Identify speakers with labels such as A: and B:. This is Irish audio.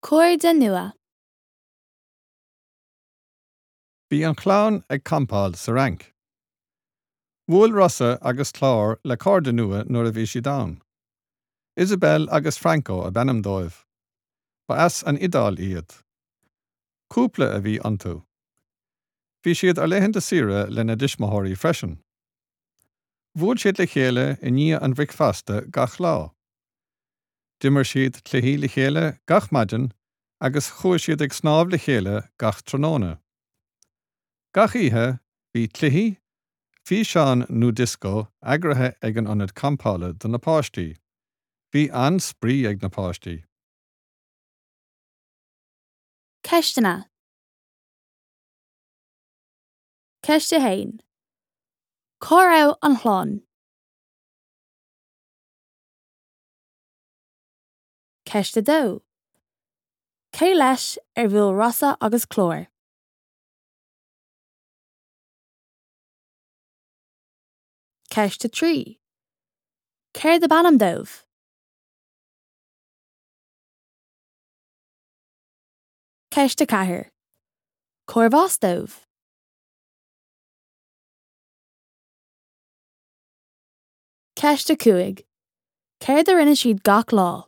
A: Cóir de nua.
B: Bhí an clán ag campáil sa rank. Bhuail Rosa agus Clár le cóirde nua nuair a bhí si dán. Isabel agus Franco a benam dóibh. Ba as an idáil iad. Cúpla a bhí antú. Bhí siad ar leitheanta sira le na dismathirí freisin. Bhuail siad le chéile I ní an bhric fasta gach lá. Dimar siad cluichí le chéile gach maidin agus chuaigh siad ag snámh le chéile gach tróna. Gach ihe bhí cluichí, bhí seán nó disco agrathe ag an ionad campála don na páistí. Bhí an sprí ag na páistí.
A: Ceistena. Ceiste hain. Cóir an chlán. Ceiste dó. Cé leis bhuail Rosa agus Clór. Ceiste trí. Céir de banam dóibh. Ceiste cathair. Cóir bhas dóibh. Ceiste cúig. Céir de rinne siad gach lá.